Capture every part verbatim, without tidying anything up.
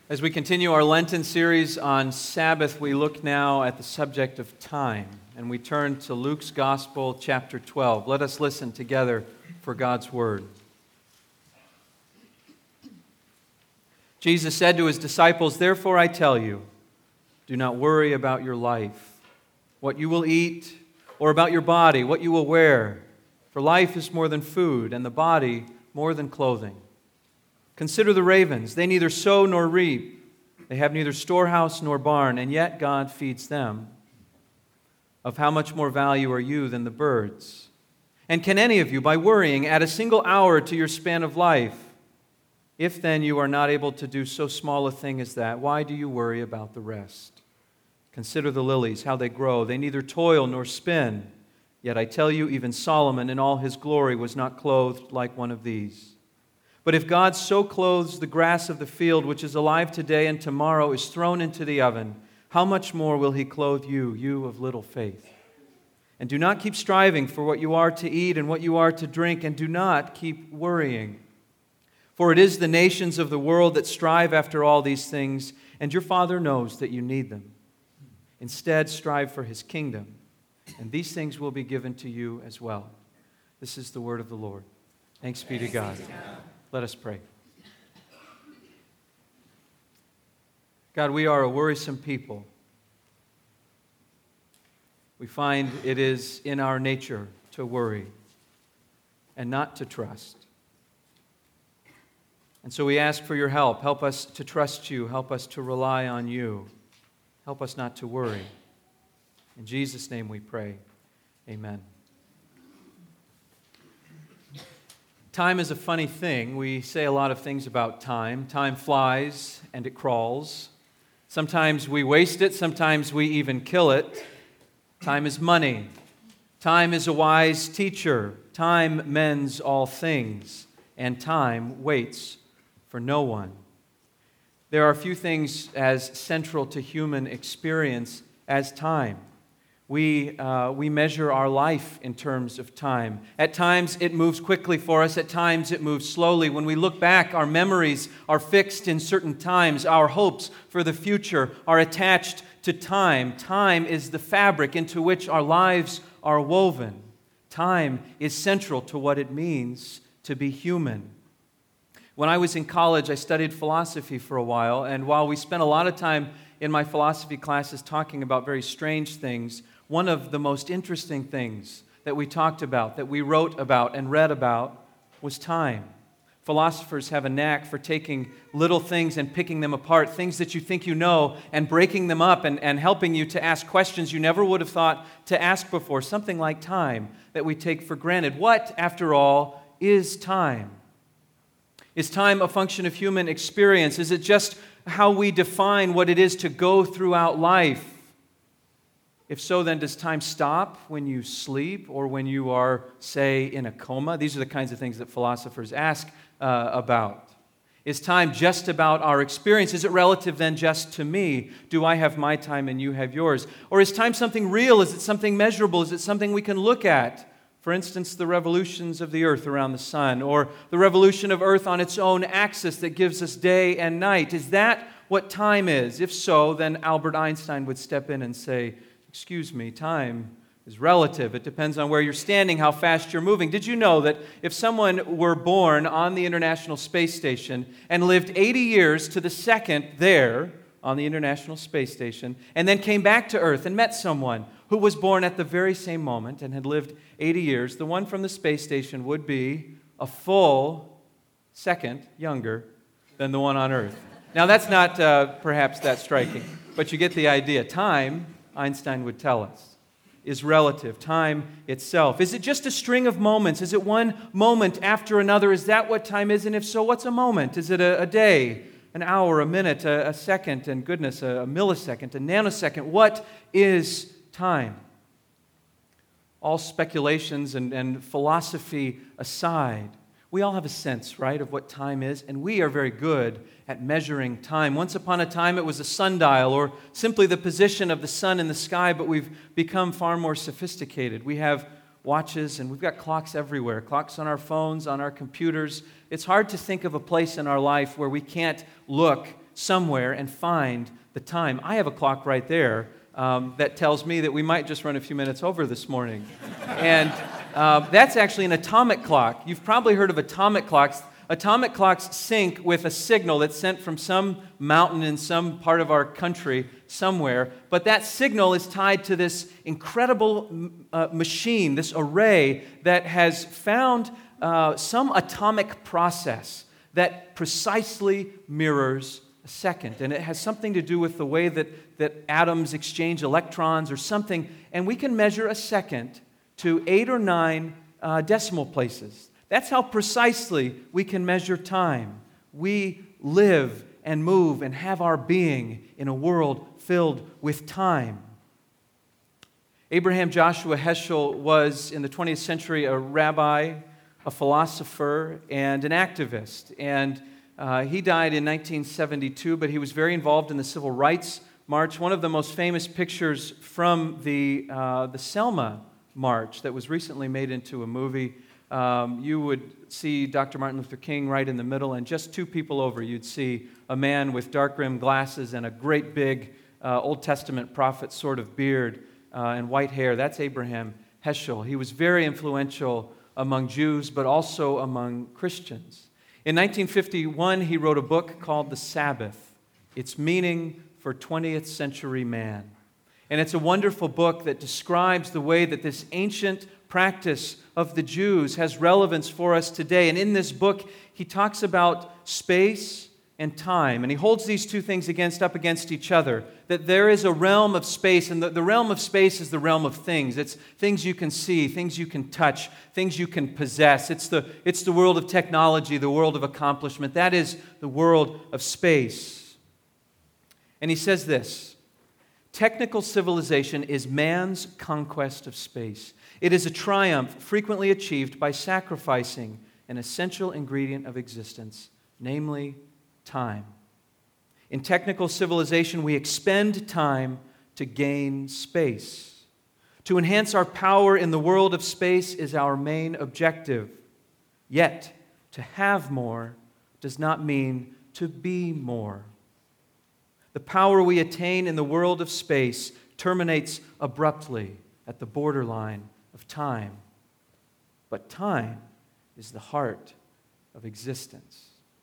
As we continue our Lenten series on Sabbath, we look now at the subject of time, and we turn to Luke's Gospel, chapter twelve. Let us listen together for God's Word. Jesus said to his disciples, "Therefore I tell you, do not worry about your life, what you will eat, or about your body, what you will wear. For life is more than food, and the body more than clothing. Consider the ravens. They neither sow nor reap. They have neither storehouse nor barn, and yet God feeds them. Of how much more value are you than the birds? And can any of you, by worrying, add a single hour to your span of life? If then you are not able to do so small a thing as that, why do you worry about the rest? Consider the lilies, how they grow. They neither toil nor spin. Yet I tell you, even Solomon in all his glory was not clothed like one of these. But if God so clothes the grass of the field, which is alive today and tomorrow is thrown into the oven, how much more will He clothe you, you of little faith? And do not keep striving for what you are to eat and what you are to drink, and do not keep worrying. For it is the nations of the world that strive after all these things, and your Father knows that you need them. Instead, strive for His kingdom, and these things will be given to you as well." This is the word of the Lord. Thanks be to God. Let us pray. God, we are a worrisome people. We find it is in our nature to worry and not to trust. And so we ask for your help. Help us to trust you. Help us to rely on you. Help us not to worry. In Jesus' name we pray. Amen. Time is a funny thing. We say a lot of things about time. Time flies and it crawls. Sometimes we waste it. Sometimes we even kill it. Time is money. Time is a wise teacher. Time mends all things. And time waits for no one. There are few things as central to human experience as time. We, uh, we measure our life in terms of time. At times it moves quickly for us. At times it moves slowly. When we look back, our memories are fixed in certain times. Our hopes for the future are attached to time. Time is the fabric into which our lives are woven. Time is central to what it means to be human. When I was in college, I studied philosophy for a while, and while we spent a lot of time in my philosophy classes talking about very strange things, one of the most interesting things that we talked about, that we wrote about and read about, was time. Philosophers have a knack for taking little things and picking them apart, things that you think you know, and breaking them up and, and helping you to ask questions you never would have thought to ask before, something like time that we take for granted. What, after all, is time? Is time a function of human experience? Is it just how we define what it is to go throughout life? If so, then does time stop when you sleep or when you are, say, in a coma? These are the kinds of things that philosophers ask uh, about. Is time just about our experience? Is it relative then just to me? Do I have my time and you have yours? Or is time something real? Is it something measurable? Is it something we can look at? For instance, the revolutions of the earth around the sun, or the revolution of earth on its own axis that gives us day and night. Is that what time is? If so, then Albert Einstein would step in and say, "Excuse me, time is relative. It depends on where you're standing, how fast you're moving." Did you know that if someone were born on the International Space Station and lived eighty years to the second there on the International Space Station, and then came back to Earth and met someone who was born at the very same moment and had lived eighty years, the one from the space station would be a full second younger than the one on Earth? Now, that's not uh, perhaps that striking, but you get the idea. Time, Einstein would tell us, is relative. Time itself. Is it just a string of moments? Is it one moment after another? Is that what time is? And if so, what's a moment? Is it a, a day, an hour, a minute, a, a second, and goodness, a, a millisecond, a nanosecond? What is time? All speculations and, and philosophy aside, we all have a sense, right, of what time is, and we are very good at measuring time. Once upon a time, it was a sundial or simply the position of the sun in the sky, but we've become far more sophisticated. We have watches, and we've got clocks everywhere, clocks on our phones, on our computers. It's hard to think of a place in our life where we can't look somewhere and find the time. I have a clock right there um, that tells me that we might just run a few minutes over this morning. And uh, that's actually an atomic clock. You've probably heard of atomic clocks. Atomic clocks sync with a signal that's sent from some mountain in some part of our country somewhere, but that signal is tied to this incredible uh, machine, this array that has found uh, some atomic process that precisely mirrors a second. And it has something to do with the way that, that atoms exchange electrons or something, and we can measure a second to eight or nine uh, decimal places. That's how precisely we can measure time. We live and move and have our being in a world filled with time. Abraham Joshua Heschel was, in the twentieth century, a rabbi, a philosopher, and an activist. And uh, he died in nineteen seventy-two, but he was very involved in the Civil Rights March. One of the most famous pictures from the, uh, the Selma March that was recently made into a movie, Um, you would see Doctor Martin Luther King right in the middle, and just two people over, you'd see a man with dark-rimmed glasses and a great big uh, Old Testament prophet sort of beard uh, and white hair. That's Abraham Heschel. He was very influential among Jews, but also among Christians. In nineteen fifty-one, he wrote a book called The Sabbath, Its Meaning for twentieth Century Man. And it's a wonderful book that describes the way that this ancient practice of the Jews has relevance for us today. And in this book, he talks about space and time. And he holds these two things against up against each other. That there is a realm of space, and the, the realm of space is the realm of things. It's things you can see, things you can touch, things you can possess. It's the, it's the world of technology, the world of accomplishment. That is the world of space. And he says this: technical civilization is man's conquest of space. It is a triumph frequently achieved by sacrificing an essential ingredient of existence, namely time. In technical civilization, we expend time to gain space. To enhance our power in the world of space is our main objective. Yet, to have more does not mean to be more. The power we attain in the world of space terminates abruptly at the borderline of time. But time is the heart of existence.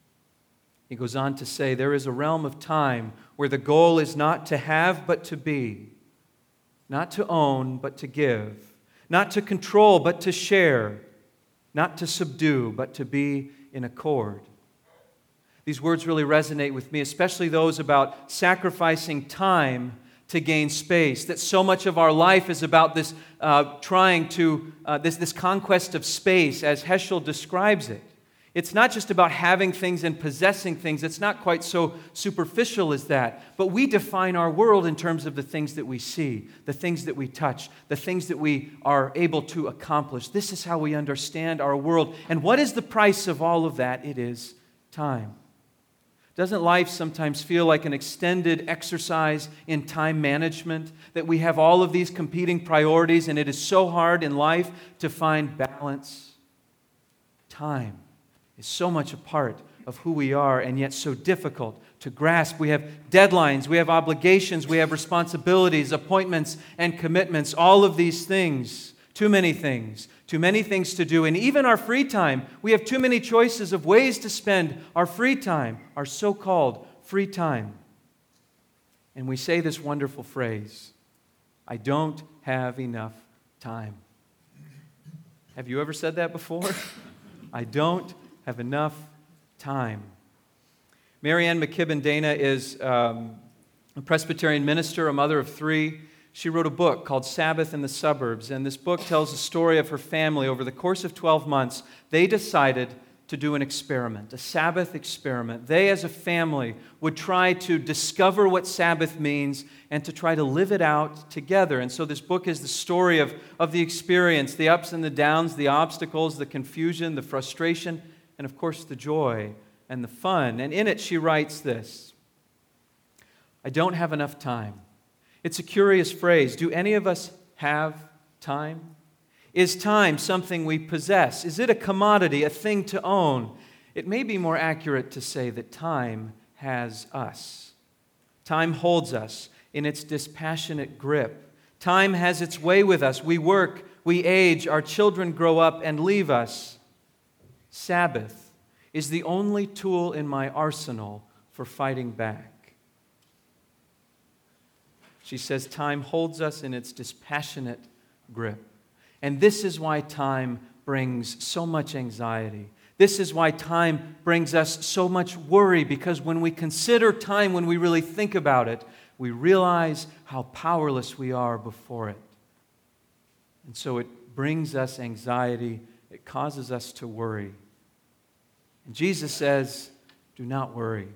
He goes on to say, there is a realm of time where the goal is not to have but to be, not to own but to give, not to control but to share, not to subdue but to be in accord. These words really resonate with me, especially those about sacrificing time to gain space. That so much of our life is about this uh, trying to, uh, this, this conquest of space, as Heschel describes it. It's not just about having things and possessing things. It's not quite so superficial as that. But we define our world in terms of the things that we see, the things that we touch, the things that we are able to accomplish. This is how we understand our world. And what is the price of all of that? It is time. Doesn't life sometimes feel like an extended exercise in time management? That we have all of these competing priorities and it is so hard in life to find balance? Time is so much a part of who we are and yet so difficult to grasp. We have deadlines, we have obligations, we have responsibilities, appointments, and commitments. All of these things, too many things, too many things to do. And even our free time, we have too many choices of ways to spend our free time, our so-called free time. And we say this wonderful phrase, I don't have enough time. Have you ever said that before? I don't have enough time. Mary Ann McKibben Dana is um, a Presbyterian minister, a mother of three. She wrote a book called Sabbath in the Suburbs, and this book tells the story of her family. Over the course of twelve months, they decided to do an experiment, a Sabbath experiment. They, as a family, would try to discover what Sabbath means and to try to live it out together. And so this book is the story of, of the experience, the ups and the downs, the obstacles, the confusion, the frustration, and of course the joy and the fun. And in it she writes this: I don't have enough time. It's a curious phrase. Do any of us have time? Is time something we possess? Is it a commodity, a thing to own? It may be more accurate to say that time has us. Time holds us in its dispassionate grip. Time has its way with us. We work, we age, our children grow up and leave us. Sabbath is the only tool in my arsenal for fighting back. She says time holds us in its dispassionate grip. And this is why time brings so much anxiety. This is why time brings us so much worry, because when we consider time, when we really think about it, we realize how powerless we are before it. And so it brings us anxiety. It causes us to worry. And Jesus says, do not worry.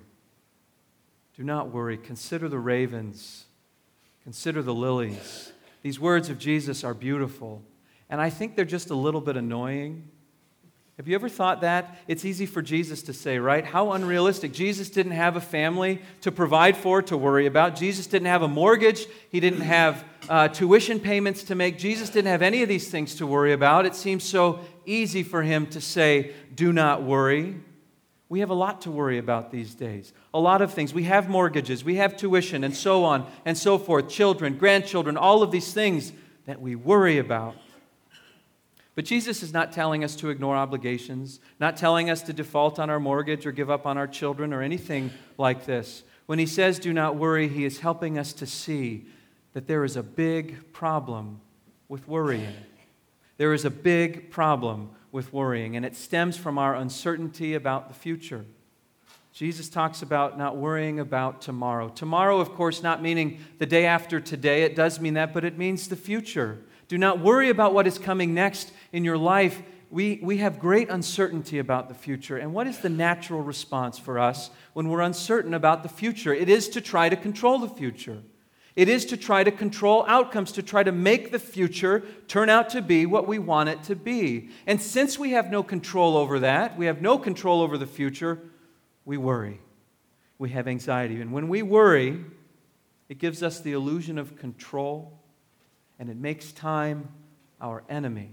Do not worry. Consider the ravens. Consider the lilies. These words of Jesus are beautiful. And I think they're just a little bit annoying. Have you ever thought that? It's easy for Jesus to say, right? How unrealistic. Jesus didn't have a family to provide for, to worry about. Jesus didn't have a mortgage. He didn't have uh, tuition payments to make. Jesus didn't have any of these things to worry about. It seems so easy for him to say, do not worry. We have a lot to worry about these days. A lot of things. We have mortgages. We have tuition and so on and so forth. Children, grandchildren, all of these things that we worry about. But Jesus is not telling us to ignore obligations, not telling us to default on our mortgage or give up on our children or anything like this. When he says do not worry, he is helping us to see that there is a big problem with worrying. There is a big problem with worrying, and it stems from our uncertainty about the future. Jesus talks about not worrying about tomorrow. Tomorrow, of course, not meaning the day after today. It does mean that, but it means the future. Do not worry about what is coming next in your life. We, we have great uncertainty about the future. And what is the natural response for us when we're uncertain about the future? It is to try to control the future. It is to try to control outcomes, to try to make the future turn out to be what we want it to be. And since we have no control over that, we have no control over the future, we worry. We have anxiety. And when we worry, it gives us the illusion of control, and it makes time our enemy.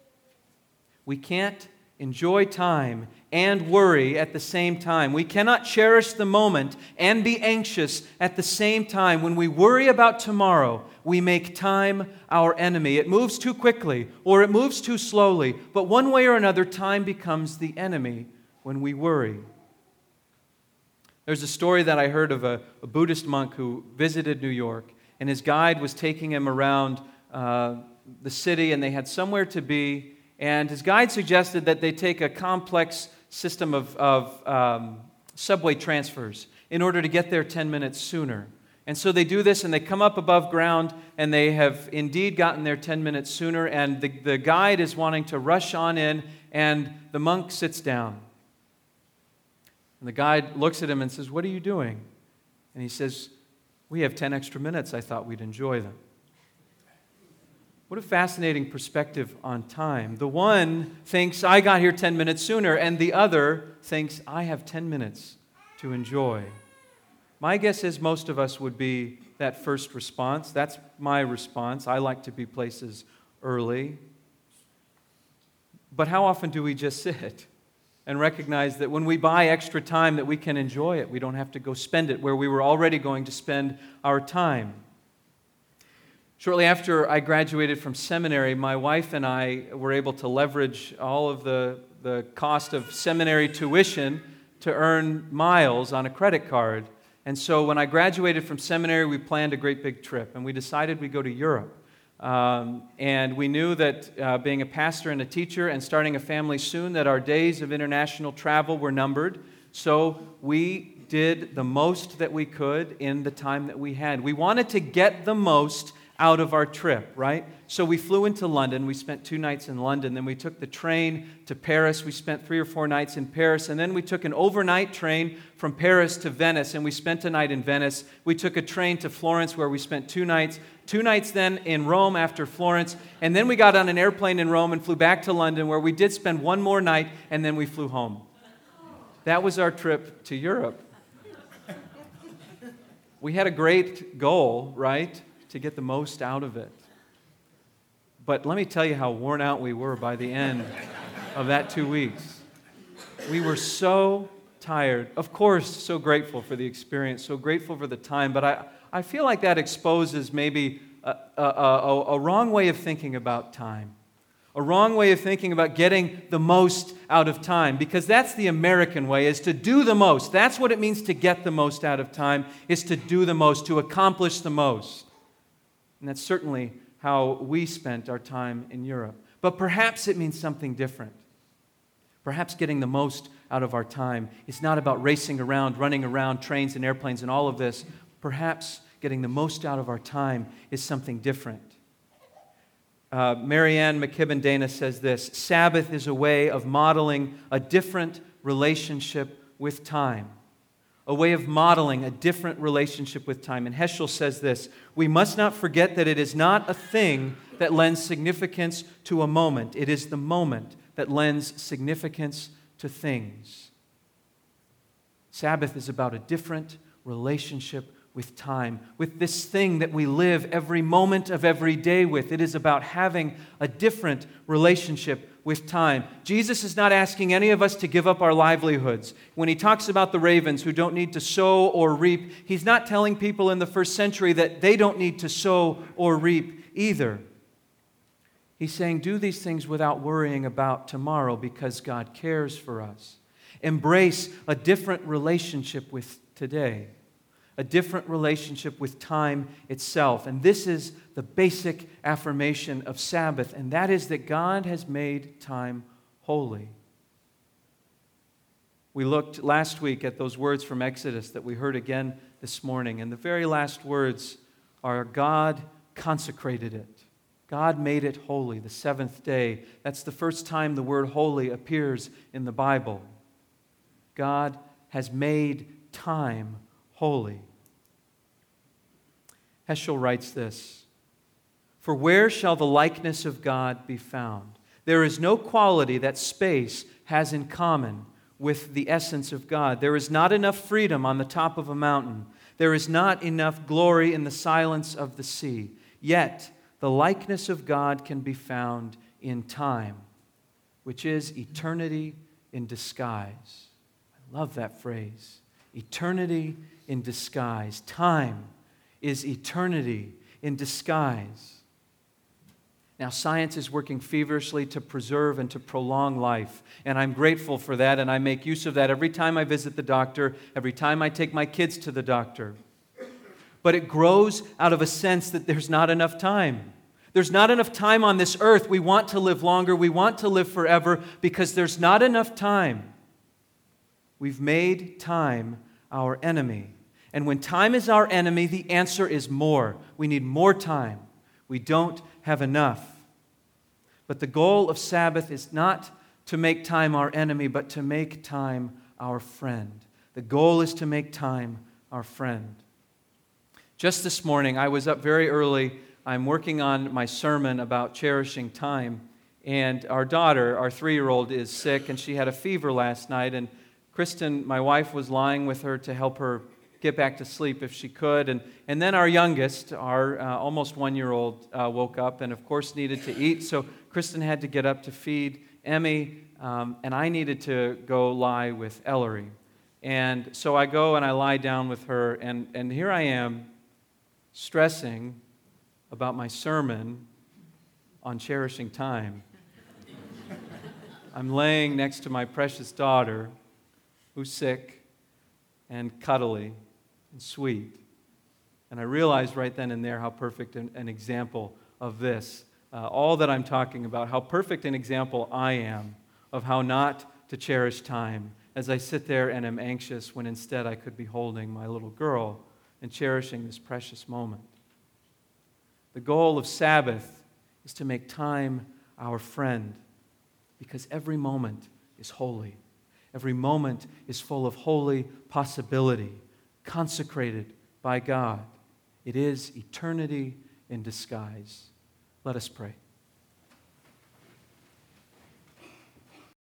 We can't enjoy time and worry at the same time. We cannot cherish the moment and be anxious at the same time. When we worry about tomorrow, we make time our enemy. It moves too quickly or it moves too slowly, but one way or another, time becomes the enemy when we worry. There's a story that I heard of a, a Buddhist monk who visited New York, and his guide was taking him around uh, the city, and they had somewhere to be. And his guide suggested that they take a complex system of, of um, subway transfers in order to get there ten minutes sooner. And so they do this, and they come up above ground, and they have indeed gotten there ten minutes sooner, and the, the guide is wanting to rush on in, and the monk sits down. And the guide looks at him and says, "What are you doing?" And he says, "We have ten extra minutes. I thought we'd enjoy them." What a fascinating perspective on time. The one thinks, I got here ten minutes sooner, and the other thinks, I have ten minutes to enjoy. My guess is most of us would be that first response. That's my response. I like to be places early. But how often do we just sit and recognize that when we buy extra time that we can enjoy it? We don't have to go spend it where we were already going to spend our time. Shortly after I graduated from seminary, my wife and I were able to leverage all of the, the cost of seminary tuition to earn miles on a credit card. And so when I graduated from seminary, we planned a great big trip, and we decided we'd go to Europe. Um, and we knew that uh, being a pastor and a teacher and starting a family soon, that our days of international travel were numbered. So we did the most that we could in the time that we had. We wanted to get the most out of our trip, right? So we flew into London. We spent two nights in London. Then we took the train to Paris. We spent three or four nights in Paris. And then we took an overnight train from Paris to Venice, and we spent a night in Venice. We took a train to Florence, where we spent two nights. Two nights then in Rome after Florence. And then we got on an airplane in Rome and flew back to London, where we did spend one more night, and then we flew home. That was our trip to Europe. We had a great goal, right? To get the most out of it. But let me tell you how worn out we were by the end of that two weeks. We were so tired. Of course, so grateful for the experience, so grateful for the time, but I, I feel like that exposes maybe a, a, a, a wrong way of thinking about time. A wrong way of thinking about getting the most out of time, because that's the American way, is to do the most. That's what it means to get the most out of time, is to do the most, to accomplish the most. And that's certainly how we spent our time in Europe. But perhaps it means something different. Perhaps getting the most out of our time is not about racing around, running around, trains and airplanes and all of this. Perhaps getting the most out of our time is something different. Uh, Marianne McKibben Dana says this: Sabbath is a way of modeling a different relationship with time. A way of modeling a different relationship with time. And Heschel says this: we must not forget that it is not a thing that lends significance to a moment. It is the moment that lends significance to things. Sabbath is about a different relationship with time, with this thing that we live every moment of every day with. It is about having a different relationship with time. Jesus is not asking any of us to give up our livelihoods. When he talks about the ravens who don't need to sow or reap, he's not telling people in the first century that they don't need to sow or reap either. He's saying, do these things without worrying about tomorrow because God cares for us. Embrace a different relationship with today. A different relationship with time itself. And this is the basic affirmation of Sabbath, and that is that God has made time holy. We looked last week at those words from Exodus that we heard again this morning, and the very last words are God consecrated it. God made it holy, the seventh day. That's the first time the word holy appears in the Bible. God has made time holy. Heschel writes this: for where shall the likeness of God be found? There is no quality that space has in common with the essence of God. There is not enough freedom on the top of a mountain. There is not enough glory in the silence of the sea. Yet the likeness of God can be found in time, which is eternity in disguise. I love that phrase. Eternity in disguise. Time is eternity in disguise. Now, science is working feverishly to preserve and to prolong life, and I'm grateful for that, and I make use of that every time I visit the doctor, every time I take my kids to the doctor. But it grows out of a sense that there's not enough time. There's not enough time on this earth. We want to live longer. We want to live forever because there's not enough time. We've made time our enemy. And when time is our enemy, the answer is more. We need more time. We don't have enough. But the goal of Sabbath is not to make time our enemy, but to make time our friend. The goal is to make time our friend. Just this morning, I was up very early. I'm working on my sermon about cherishing time. And our daughter, our three-year-old, is sick, and she had a fever last night. And Kristen, my wife, was lying with her to help her get back to sleep if she could. And, and then our youngest, our uh, almost one-year-old, uh, woke up and, of course, needed to eat. So Kristen had to get up to feed Emmy, um, and I needed to go lie with Ellery. And so I go and I lie down with her, and, and here I am stressing about my sermon on cherishing time. I'm laying next to my precious daughter, who's sick and cuddly and sweet. And I realized right then and there how perfect an, an example of this, uh, all that I'm talking about, how perfect an example I am of how not to cherish time as I sit there and am anxious when instead I could be holding my little girl and cherishing this precious moment. The goal of Sabbath is to make time our friend, because every moment is holy. Every moment is full of holy possibility, consecrated by God. It is eternity in disguise. Let us pray.